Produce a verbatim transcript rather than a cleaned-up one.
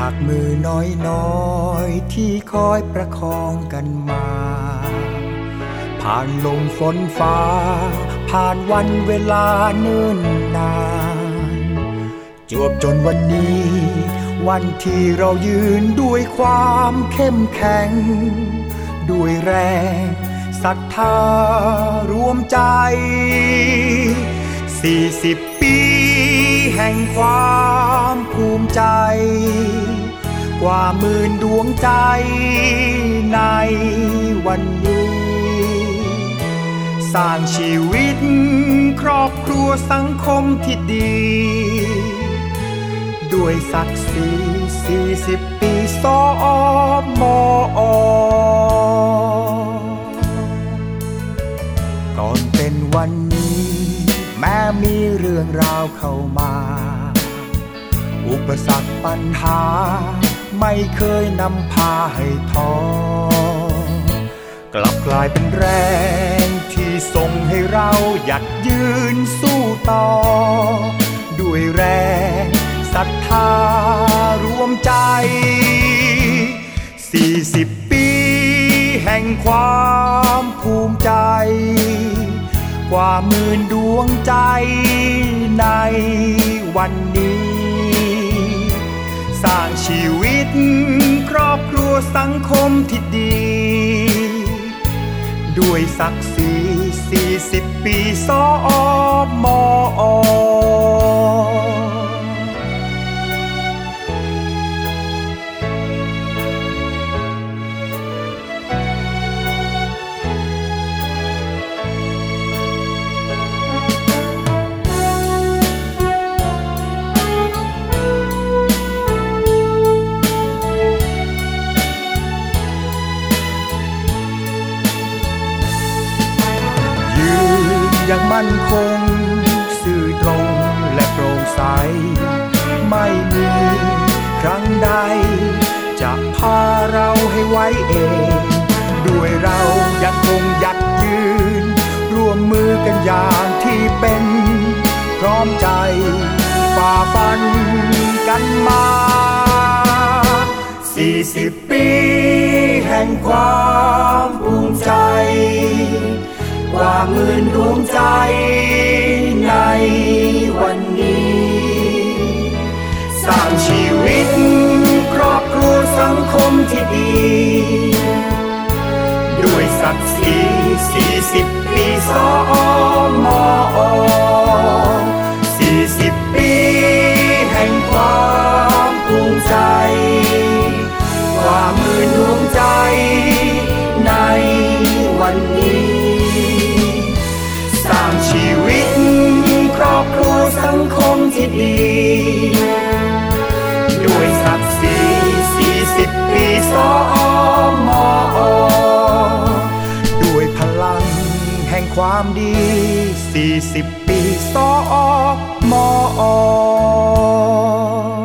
จากมือน้อยๆที่คอยประคองกันมาผ่านลมฝนฟ้าผ่านวันเวลาเนิ่นนานจวบจนวันนี้วันที่เรายืนด้วยความเข้มแข็งด้วยแรงศรัทธารวมใจสี่สิบปีแห่งความภูมิใจกว่าหมื่นดวงใจในวันนี้สร้างชีวิตครอบครัวสังคมที่ดีด้วยศักดิ์ศรีสี่สิบปีสมอก่อนเป็นวันนี้แม้มีเรื่องราวเข้ามาอุปสรรคปัญหาไม่เคยนำพาให้ท้อกลับกลายเป็นแรงที่ส่งให้เราหยัดยืนสู้ต่อด้วยแรงศรัทธารวมใจสี่สิบปีแห่งความภูมิใจกว่าหมื่นดวงใจในวันนี้สร้างชีวิตครอบครัวสังคมที่ดีด้วยศักดิ์ศรีสี่สิบปีสมออย่างมั่นคงซื่อตรงและโปร่งใสไม่มีครั้งใดจะพาเราให้ไว้เองด้วยเรายังคงหยัดยืนร่วมมือกันอย่างที่เป็นพร้อมใจฝ่าฟันกันมาสี่สิบปีแห่งความภูมิใจกว่าหมื่นดวงใจในวันนี้สร้างชีวิตครอบครัวสังคมที่ดีด้วยศักดิ์ศรีสี่สิบปีสมอสี่สิบปีแห่งความภูมิใจกว่าหมื่นดวงใจในวันนี้สร้างชีวิตครอบครัวสังคมที่ดีด้วยศักดิ์ศรีสี่สิบปีสมอด้วยพลังแห่งความดีสี่สิบปีสมอ